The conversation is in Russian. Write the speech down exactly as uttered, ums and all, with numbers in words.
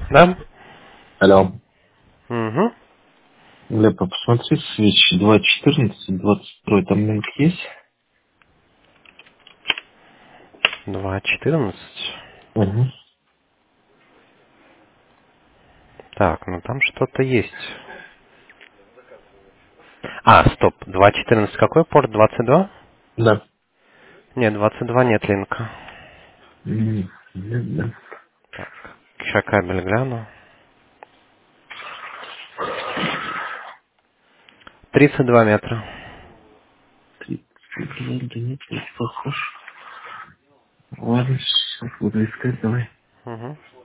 Да? Алло. Угу. Лепа, посмотри, свечи два четырнадцать, двадцать два, там линк есть? два четырнадцать. Угу. Так, ну там что-то есть. А, стоп. два четырнадцать какой порт? двадцать два? Да. Нет, двадцать два нет линка. М, да, да. Так, сейчас кабель гляну. тридцать два метра. тридцать два, да нет, не похож. Ладно, сейчас буду искать, давай. Угу.